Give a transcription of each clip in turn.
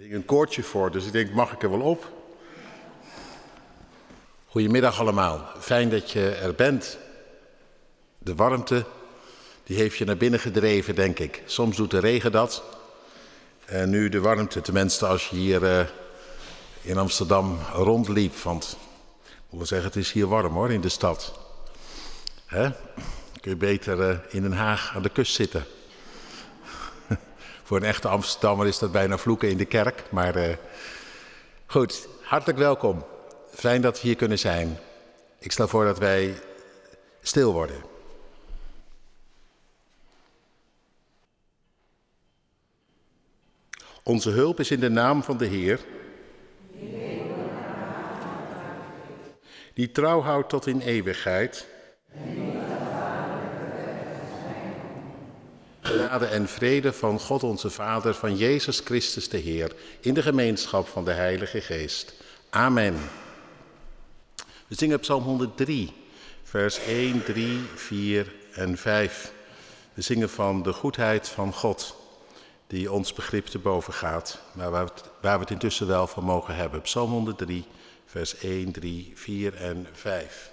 Een koortje voor, dus ik denk, mag ik er wel op? Goedemiddag allemaal, fijn dat je er bent. De warmte, die heeft je naar binnen gedreven, denk ik. Soms doet de regen dat. En nu de warmte, tenminste als je hier in Amsterdam rondliep. Want ik moet wel zeggen, het is hier warm hoor, in de stad. Hè? Kun je beter in Den Haag aan de kust zitten. Voor een echte Amsterdammer is dat bijna vloeken in de kerk. Maar goed, hartelijk welkom. Fijn dat we hier kunnen zijn. Ik stel voor dat wij stil worden. Onze hulp is in de naam van de Heer, die trouw houdt tot in eeuwigheid. Genade en vrede van God onze Vader, van Jezus Christus de Heer, in de gemeenschap van de Heilige Geest. Amen. We zingen Psalm 103, vers 1, 3, 4 en 5. We zingen van de goedheid van God, die ons begrip te boven gaat, maar waar we het intussen wel van mogen hebben. Psalm 103, vers 1, 3, 4 en 5.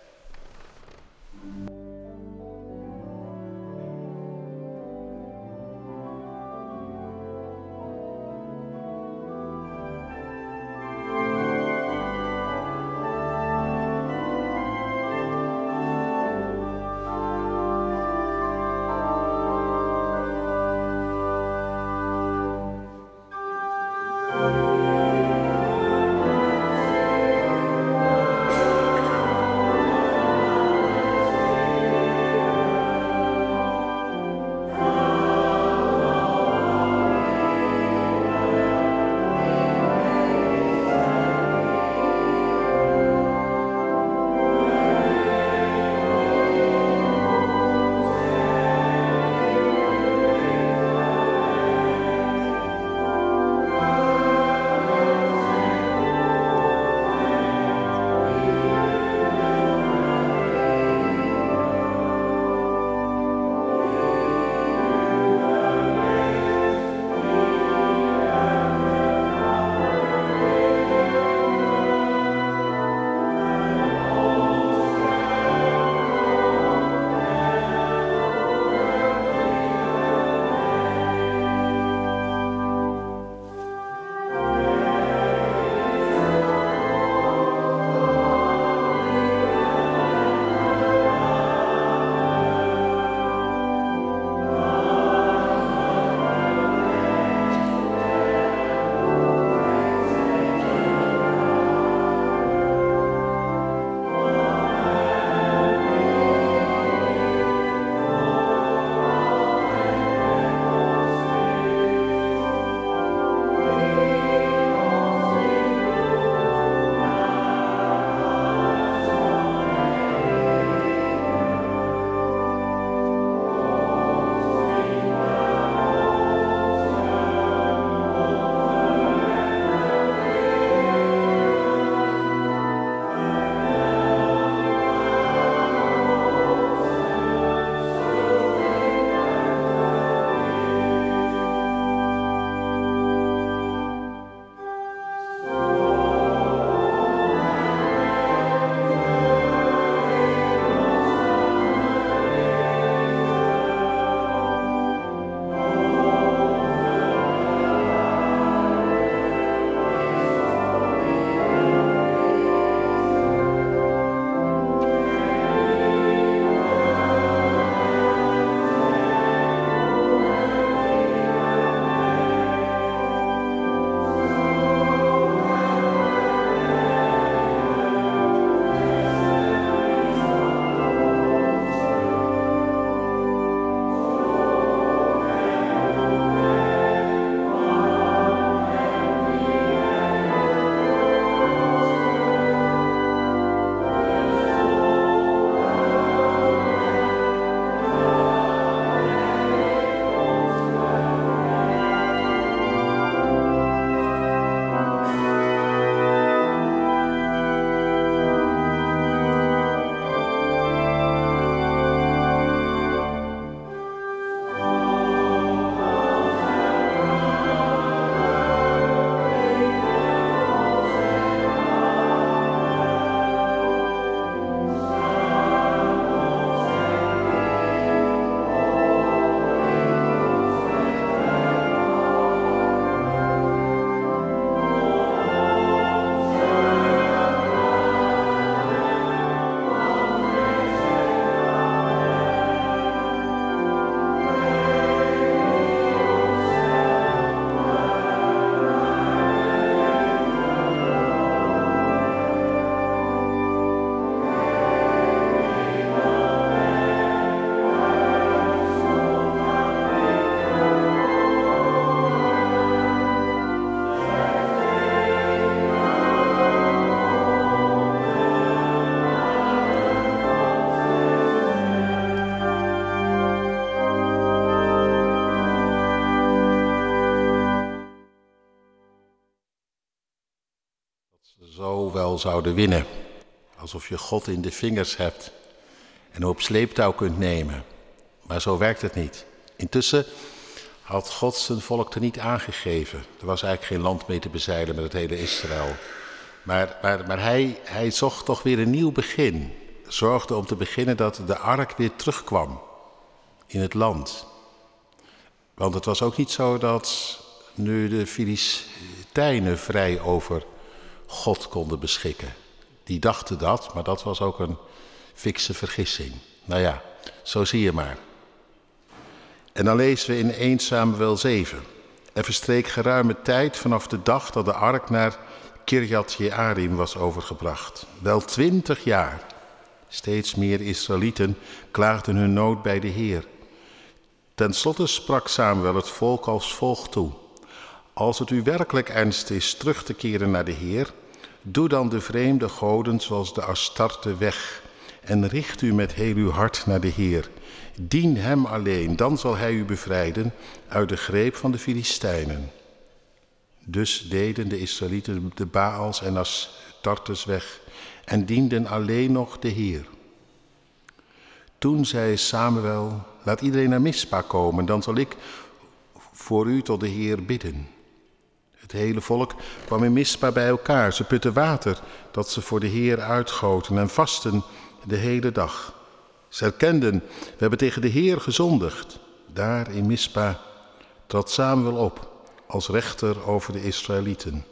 Zo wel zouden winnen. Alsof je God in de vingers hebt en hem op sleeptouw kunt nemen. Maar zo werkt het niet. Intussen had God zijn volk er niet aangegeven. Er was eigenlijk geen land mee te bezeilen met het hele Israël. Maar hij zocht toch weer een nieuw begin. Zorgde om te beginnen dat de ark weer terugkwam in het land. Want het was ook niet zo dat nu de Filistijnen vrij over God konden beschikken. Die dachten dat, maar dat was ook een fikse vergissing. Nou ja, zo zie je maar. En dan lezen we in 1 Samuel 7. Er verstreek geruime tijd vanaf de dag dat de ark naar Kirjat Jearim was overgebracht. Wel 20 jaar. Steeds meer Israëlieten klaagden hun nood bij de Heer. Ten slotte sprak Samuel het volk als volgt toe. Als het u werkelijk ernst is terug te keren naar de Heer, doe dan de vreemde goden zoals de Astarte weg en richt u met heel uw hart naar de Heer. Dien hem alleen, dan zal hij u bevrijden uit de greep van de Filistijnen. Dus deden de Israëlieten de Baals en Astartes weg en dienden alleen nog de Heer. Toen zei Samuel, laat iedereen naar Mispa komen, dan zal ik voor u tot de Heer bidden. Het hele volk kwam in Mispa bij elkaar. Ze putten water dat ze voor de Heer uitgoten en vasten de hele dag. Ze erkenden, we hebben tegen de Heer gezondigd. Daar in Mispa trad Samuel op als rechter over de Israëlieten.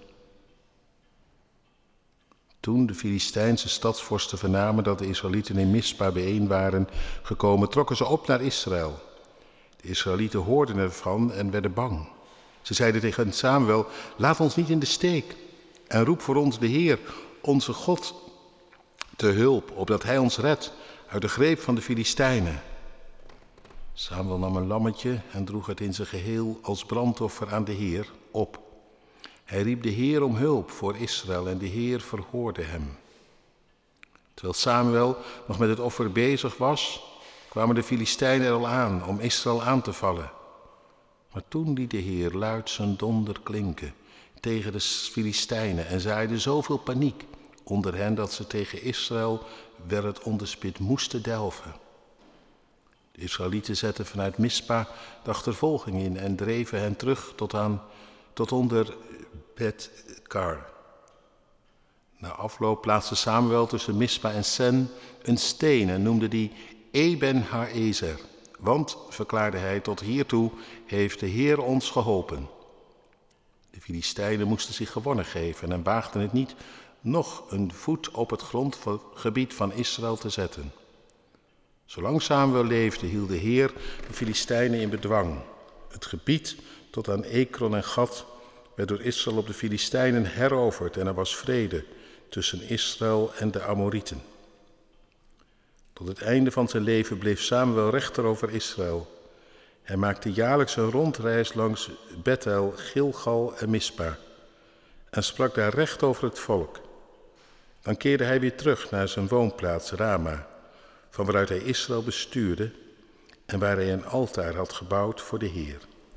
Toen de Filistijnse stadsvorsten vernamen dat de Israëlieten in Mispa bijeen waren gekomen, trokken ze op naar Israël. De Israëlieten hoorden ervan en werden bang. Ze zeiden tegen Samuel, laat ons niet in de steek en roep voor ons de Heer, onze God, te hulp, opdat hij ons redt uit de greep van de Filistijnen. Samuel nam een lammetje en droeg het in zijn geheel als brandoffer aan de Heer op. Hij riep de Heer om hulp voor Israël en de Heer verhoorde hem. Terwijl Samuel nog met het offer bezig was, kwamen de Filistijnen er al aan om Israël aan te vallen. Maar toen liet de Heer luid zijn donder klinken tegen de Filistijnen en zaaide zoveel paniek onder hen dat ze tegen Israël wel het onderspit moesten delven. De Israëlieten zetten vanuit Mispa de achtervolging in en dreven hen terug tot onder Bet-Kar. Na afloop plaatste Samuel tussen Mispa en Sen een steen en noemde die Eben-Haezer. Want, verklaarde hij, tot hiertoe heeft de Heer ons geholpen. De Filistijnen moesten zich gewonnen geven en waagden het niet nog een voet op het grondgebied van Israël te zetten. Zolang Samuel leefde, hield de Heer de Filistijnen in bedwang. Het gebied tot aan Ekron en Gat werd door Israël op de Filistijnen heroverd en er was vrede tussen Israël en de Amorieten. Tot het einde van zijn leven bleef Samuel rechter over Israël. Hij maakte jaarlijks een rondreis langs Bethel, Gilgal en Mispa en sprak daar recht over het volk. Dan keerde hij weer terug naar zijn woonplaats Rama, van waaruit hij Israël bestuurde en waar hij een altaar had gebouwd voor de Heer.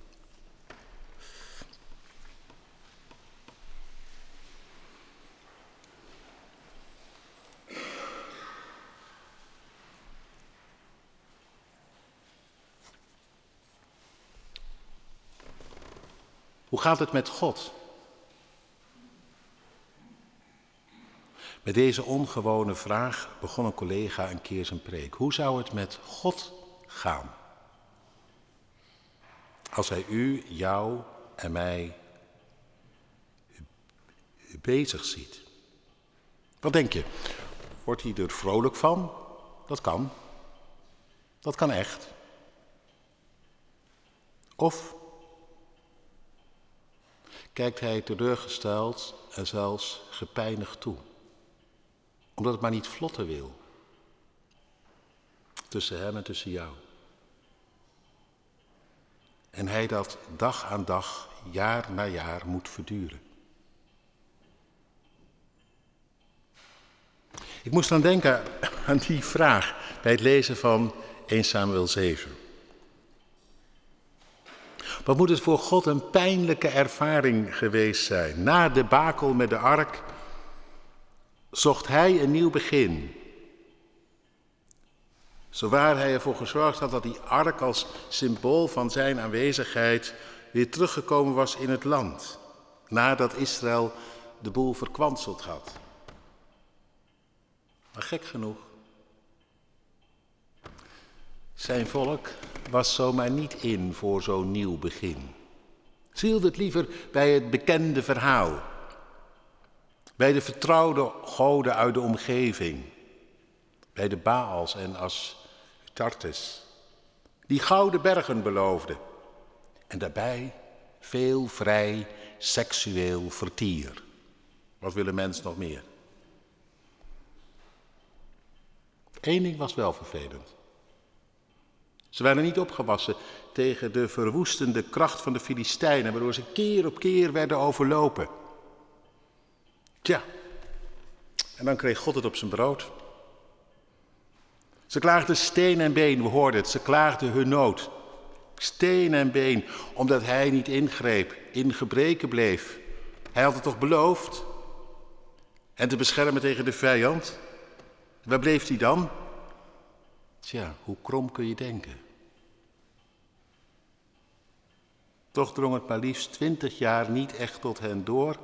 Hoe gaat het met God? Met deze ongewone vraag begon een collega een keer zijn preek. Hoe zou het met God gaan? Als hij u, jou en mij bezig ziet. Wat denk je? Wordt hij er vrolijk van? Dat kan. Dat kan echt. Of kijkt hij teleurgesteld en zelfs gepijnigd toe. Omdat het maar niet vlotten wil. Tussen hem en tussen jou. En hij dat dag aan dag, jaar na jaar moet verduren. Ik moest dan denken aan die vraag bij het lezen van 1 Samuel 7. Wat moet het voor God een pijnlijke ervaring geweest zijn. Na de debakel met de ark zocht hij een nieuw begin. Zowaar hij ervoor gezorgd had dat die ark als symbool van zijn aanwezigheid weer teruggekomen was in het land. Nadat Israël de boel verkwanseld had. Maar gek genoeg. Zijn volk was zomaar niet in voor zo'n nieuw begin. Ze hield het liever bij het bekende verhaal. Bij de vertrouwde goden uit de omgeving. Bij de Baals en Astartes. Die gouden bergen beloofden. En daarbij veel vrij seksueel vertier. Wat wil een mens nog meer? Eén ding was wel vervelend. Ze waren niet opgewassen tegen de verwoestende kracht van de Filistijnen, waardoor ze keer op keer werden overlopen. Tja, en dan kreeg God het op zijn brood. Ze klaagden steen en been, we hoorden het, ze klaagden hun nood. Steen en been, omdat hij niet ingreep, in gebreken bleef. Hij had het toch beloofd? En te beschermen tegen de vijand? Waar bleef hij dan? Tja, hoe krom kun je denken? Toch drong het maar liefst 20 jaar niet echt tot hen door.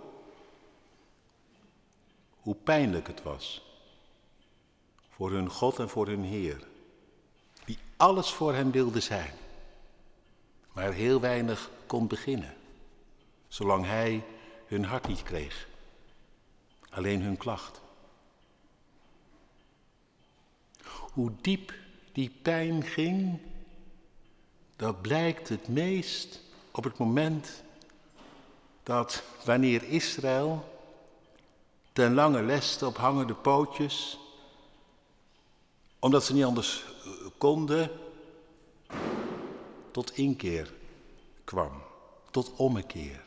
Hoe pijnlijk het was. Voor hun God en voor hun Heer. Die alles voor hen wilde zijn. Maar heel weinig kon beginnen. Zolang hij hun hart niet kreeg. Alleen hun klacht. Hoe diep die pijn ging, dat blijkt het meest op het moment dat wanneer Israël ten lange leste op hangende pootjes, omdat ze niet anders konden, tot inkeer kwam, tot ommekeer.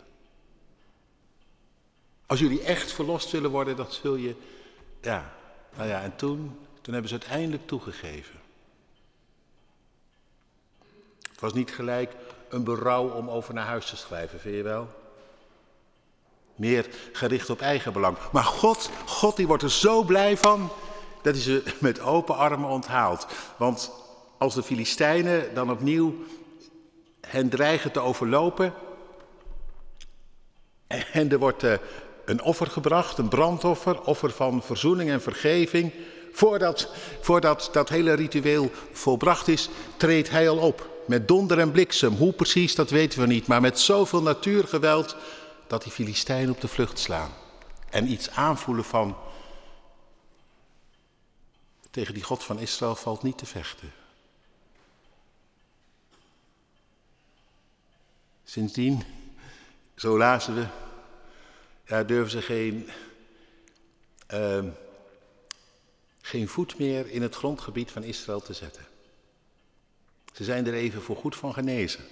Als jullie echt verlost willen worden, dat zul je, en toen hebben ze uiteindelijk toegegeven. Het was niet gelijk een berouw om over naar huis te schrijven, vind je wel? Meer gericht op eigen belang. Maar God die wordt er zo blij van dat hij ze met open armen onthaalt. Want als de Filistijnen dan opnieuw hen dreigen te overlopen en er wordt een offer gebracht, een brandoffer, offer van verzoening en vergeving. Voordat dat hele ritueel volbracht is, treedt hij al op. Met donder en bliksem. Hoe precies, dat weten we niet. Maar met zoveel natuurgeweld dat die Filistijnen op de vlucht slaan. En iets aanvoelen van, tegen die God van Israël valt niet te vechten. Sindsdien, zo lazen we, durven ze geen voet meer in het grondgebied van Israël te zetten. Ze zijn er even voor goed van genezen.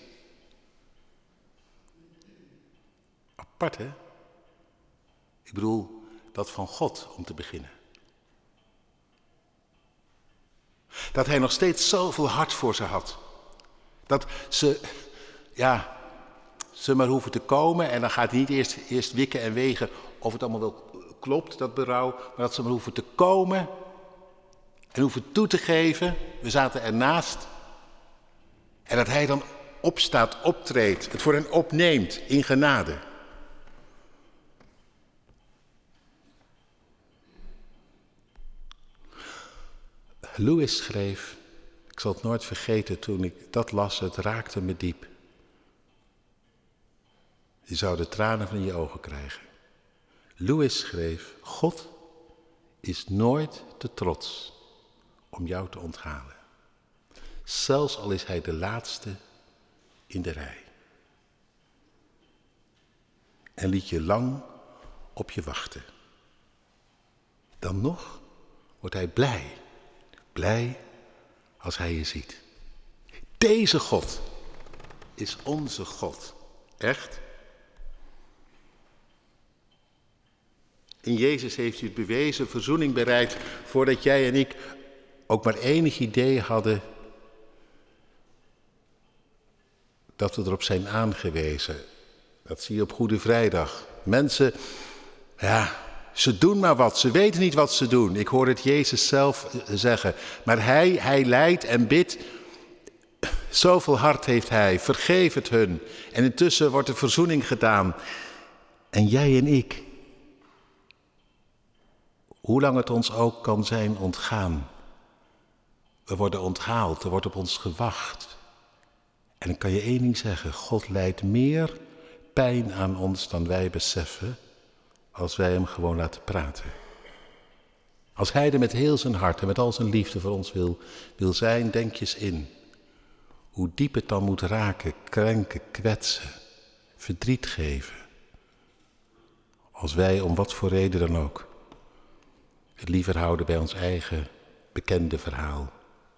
Apart, hè? Ik bedoel, dat van God om te beginnen. Dat hij nog steeds zoveel hart voor ze had. Dat ze maar hoeven te komen en dan gaat hij niet eerst wikken en wegen of het allemaal wel klopt, dat berouw. Maar dat ze maar hoeven te komen en hoeven toe te geven. We zaten ernaast. En dat hij dan opstaat, optreedt, het voor hen opneemt in genade. Lewis schreef, ik zal het nooit vergeten toen ik dat las, het raakte me diep. Je zou de tranen van je ogen krijgen. Lewis schreef, God is nooit te trots om jou te onthalen. Zelfs al is hij de laatste in de rij. En liet je lang op je wachten. Dan nog wordt hij blij. Blij als hij je ziet. Deze God is onze God. Echt? In Jezus heeft u het bewezen, verzoening bereid, voordat jij en ik ook maar enig idee hadden dat we erop zijn aangewezen. Dat zie je op Goede Vrijdag. Mensen, Ze doen maar wat, ze weten niet wat ze doen. Ik hoor het Jezus zelf zeggen. Maar hij lijdt en bidt. Zoveel hart heeft hij, vergeef het hun. En intussen wordt er verzoening gedaan. En jij en ik, hoe lang het ons ook kan zijn ontgaan. We worden onthaald, er wordt op ons gewacht. En dan kan je één ding zeggen, God lijdt meer pijn aan ons dan wij beseffen, als wij hem gewoon laten praten. Als hij er met heel zijn hart en met al zijn liefde voor ons wil zijn, denk je eens in. Hoe diep het dan moet raken, krenken, kwetsen, verdriet geven. Als wij, om wat voor reden dan ook, het liever houden bij ons eigen bekende verhaal.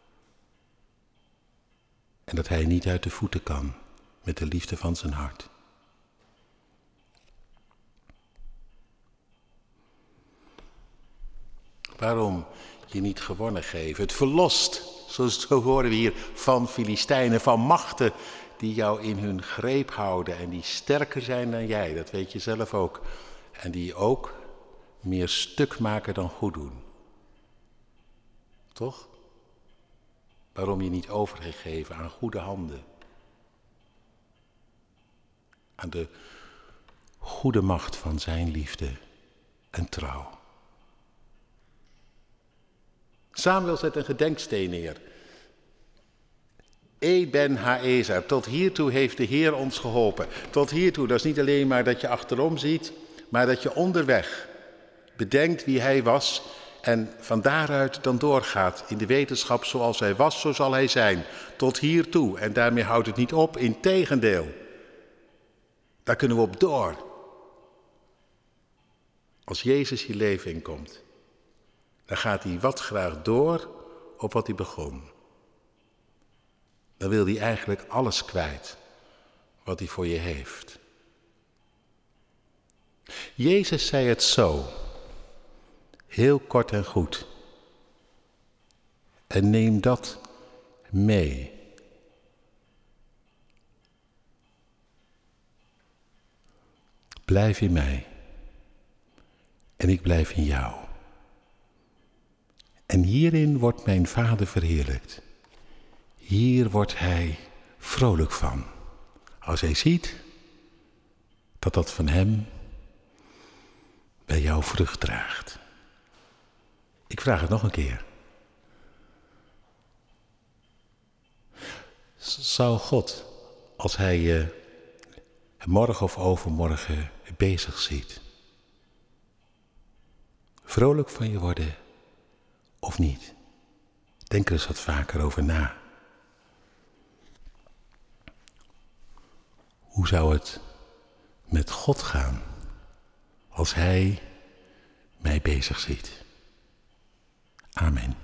En dat hij niet uit de voeten kan met de liefde van zijn hart. Waarom je niet gewonnen geven? Het verlost, zo horen we hier, van Filistijnen, van machten die jou in hun greep houden en die sterker zijn dan jij, dat weet je zelf ook. En die ook meer stuk maken dan goed doen. Toch? Waarom je niet overgegeven aan goede handen? Aan de goede macht van zijn liefde en trouw. Samuel zet een gedenksteen neer. Ben Haezer, tot hiertoe heeft de Heer ons geholpen. Tot hiertoe, dat is niet alleen maar dat je achterom ziet, maar dat je onderweg bedenkt wie hij was en van daaruit dan doorgaat in de wetenschap zoals hij was, zo zal hij zijn. Tot hiertoe. En daarmee houdt het niet op, integendeel. Daar kunnen we op door. Als Jezus je leven inkomt, dan gaat hij wat graag door op wat hij begon. Dan wil hij eigenlijk alles kwijt wat hij voor je heeft. Jezus zei het zo, heel kort en goed. En neem dat mee. Blijf in mij. En ik blijf in jou. En hierin wordt mijn Vader verheerlijkt. Hier wordt hij vrolijk van. Als hij ziet dat dat van hem bij jou vrucht draagt. Ik vraag het nog een keer. Zou God, als hij je morgen of overmorgen bezig ziet, vrolijk van je worden of niet? Denk er eens wat vaker over na. Hoe zou het met God gaan als hij mij bezig ziet? Amen.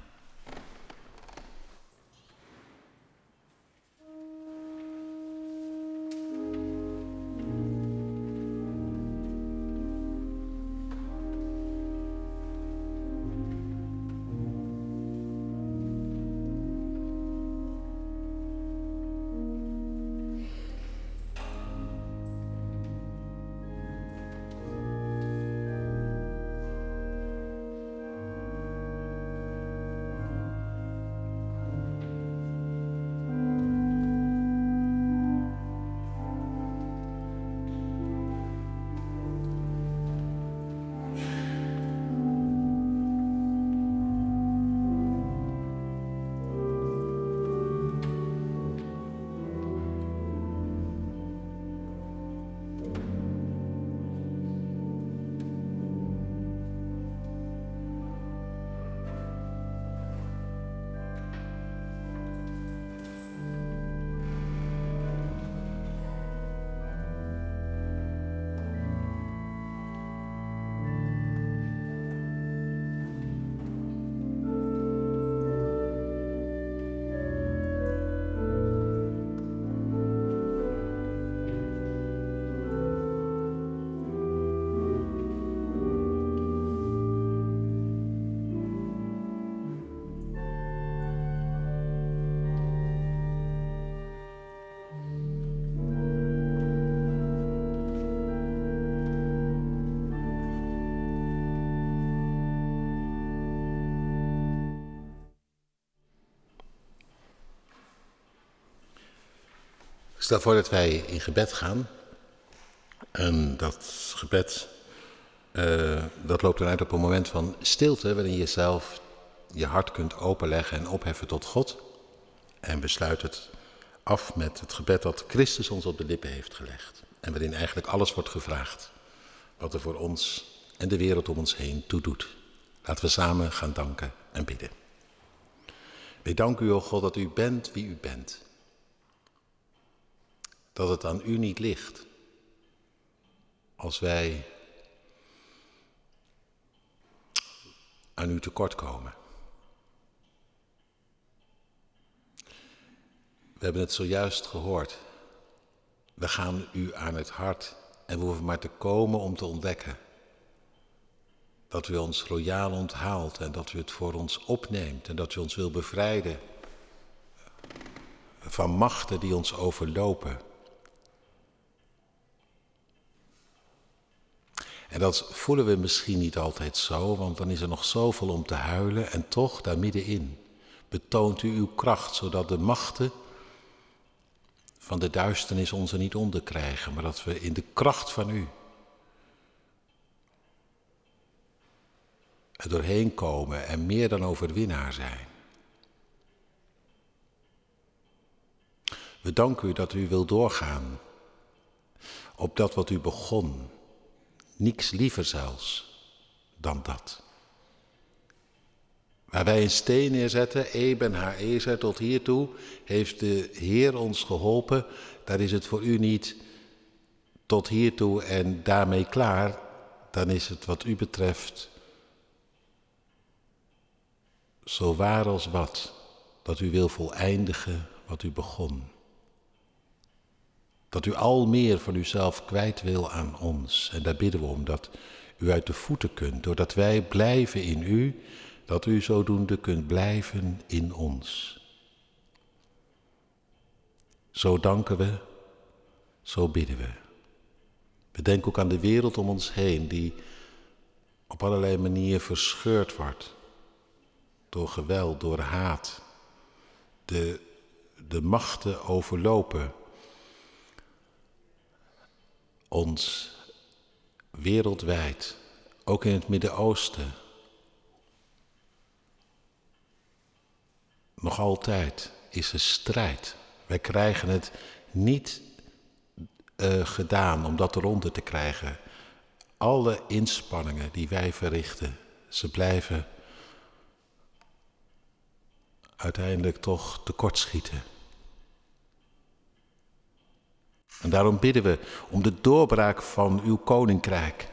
Stel voor dat wij in gebed gaan. En dat gebed, dat loopt dan uit op een moment van stilte, waarin je zelf je hart kunt openleggen en opheffen tot God. En we sluiten het af met het gebed dat Christus ons op de lippen heeft gelegd. En waarin eigenlijk alles wordt gevraagd wat er voor ons en de wereld om ons heen toe doet. Laten we samen gaan danken en bidden. We danken u, o God, dat u bent wie u bent. Dat het aan u niet ligt als wij aan u tekortkomen. We hebben het zojuist gehoord. We gaan u aan het hart en we hoeven maar te komen om te ontdekken dat u ons royaal onthaalt en dat u het voor ons opneemt en dat u ons wil bevrijden van machten die ons overlopen. En dat voelen we misschien niet altijd zo, want dan is er nog zoveel om te huilen en toch daar middenin betoont u uw kracht, zodat de machten van de duisternis ons er niet onder krijgen, maar dat we in de kracht van u er doorheen komen en meer dan overwinnaar zijn. We danken u dat u wil doorgaan op dat wat u begon. Niks liever zelfs dan dat. Waar wij een steen neerzetten, Eben haar Ezer, tot hiertoe heeft de Heer ons geholpen. Daar is het voor u niet tot hiertoe en daarmee klaar. Dan is het wat u betreft zo waar als wat, dat u wil voleindigen wat u begon. Dat u al meer van uzelf kwijt wil aan ons. En daar bidden we om dat u uit de voeten kunt, doordat wij blijven in u, dat u zodoende kunt blijven in ons. Zo danken we, zo bidden we. We denken ook aan de wereld om ons heen, die op allerlei manieren verscheurd wordt. Door geweld, door haat. De machten overlopen ons wereldwijd, ook in het Midden-Oosten. Nog altijd is er strijd. Wij krijgen het niet gedaan om dat eronder te krijgen. Alle inspanningen die wij verrichten, ze blijven uiteindelijk toch tekortschieten. En daarom bidden we om de doorbraak van uw koninkrijk.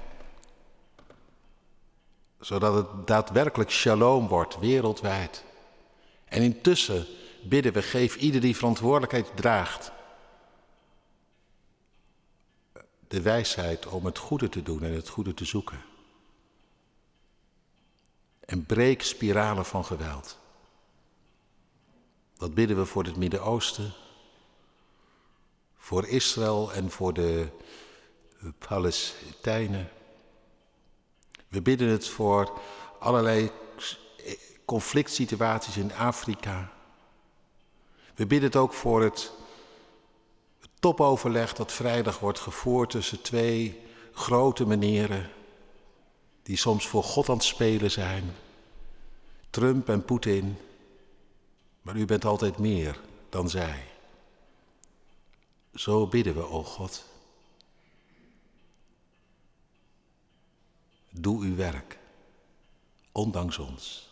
Zodat het daadwerkelijk shalom wordt, wereldwijd. En intussen bidden we, geef ieder die verantwoordelijkheid draagt de wijsheid om het goede te doen en het goede te zoeken. En breek spiralen van geweld. Dat bidden we voor het Midden-Oosten, voor Israël en voor de Palestijnen. We bidden het voor allerlei conflict situaties in Afrika. We bidden het ook voor het topoverleg dat vrijdag wordt gevoerd tussen twee grote meneren die soms voor God aan het spelen zijn. Trump en Poetin. Maar u bent altijd meer dan zij. Zo bidden we, o God. Doe uw werk, ondanks ons.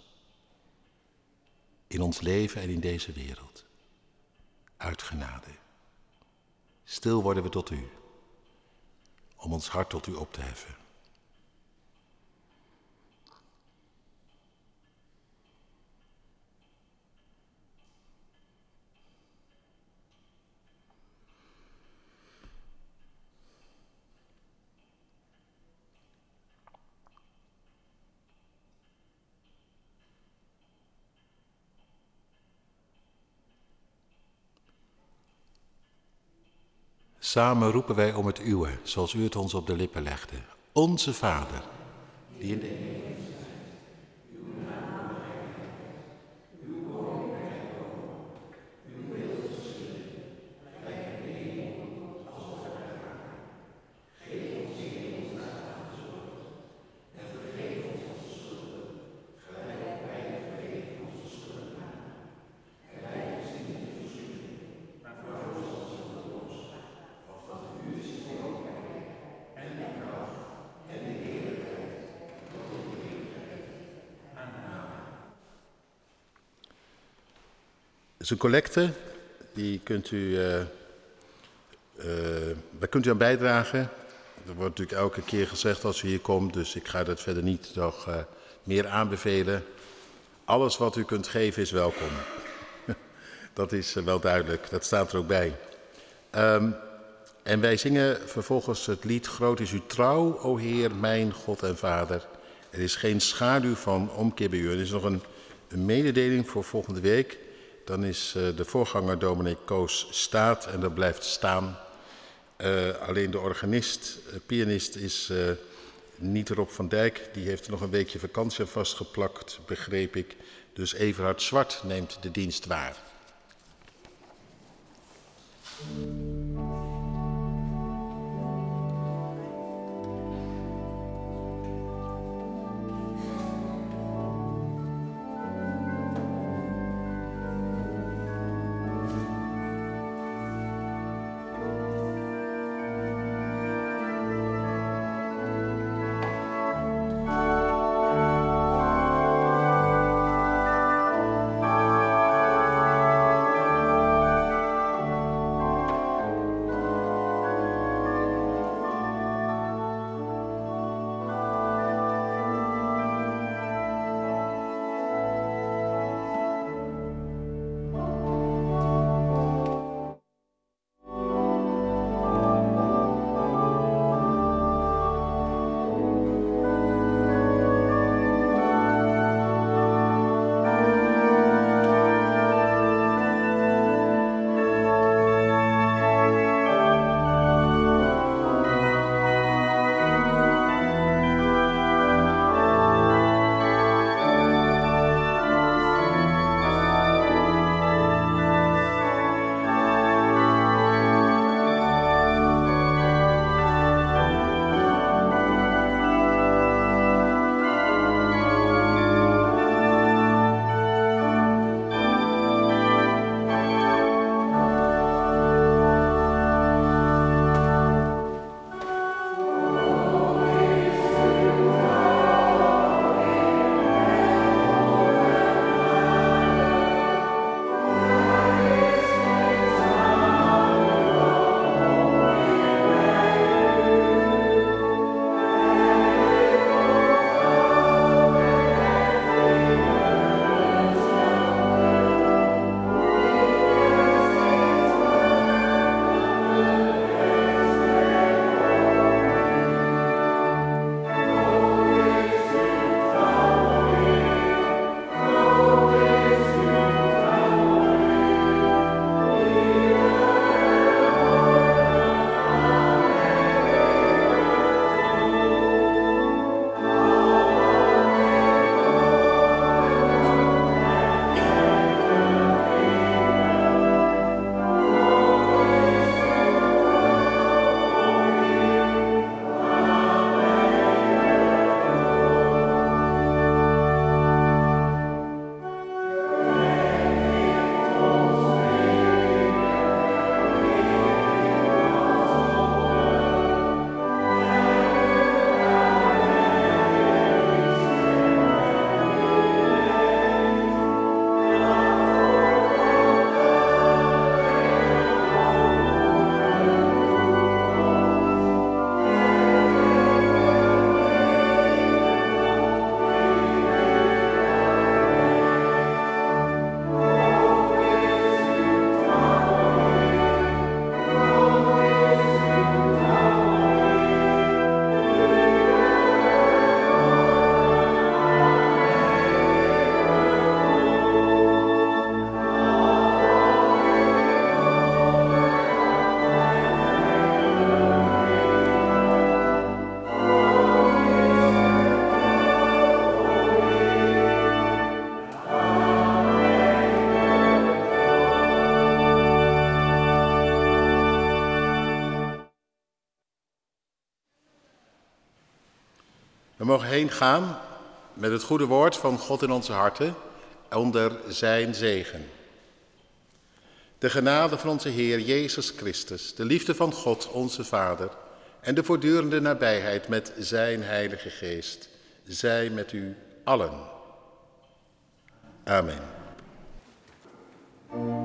In ons leven en in deze wereld. Uit genade. Stil worden we tot u, om ons hart tot u op te heffen. Samen roepen wij om het uwe, zoals u het ons op de lippen legde. Onze Vader, die in de hemel zijt, uw naam heilig, uw koninkrijk komen, uw wil geschieden, bij het leven is een collecte, daar kunt u aan bijdragen. Er wordt natuurlijk elke keer gezegd als u hier komt, dus ik ga dat verder niet nog meer aanbevelen. Alles wat u kunt geven is welkom. Dat is wel duidelijk, dat staat er ook bij. En wij zingen vervolgens het lied Groot is uw trouw, o Heer, mijn God en Vader. Er is geen schaduw van omkeer bij u. Er is nog een mededeling voor volgende week. Dan is de voorganger dominee Koos staat en dat blijft staan. Alleen de organist, pianist is niet Rob van Dijk. Die heeft er nog een weekje vakantie aan vastgeplakt, begreep ik. Dus Everhard Zwart neemt de dienst waar. We mogen heen gaan met het goede woord van God in onze harten onder zijn zegen. De genade van onze Heer Jezus Christus, de liefde van God onze Vader en de voortdurende nabijheid met zijn Heilige Geest, zij met u allen. Amen. Amen.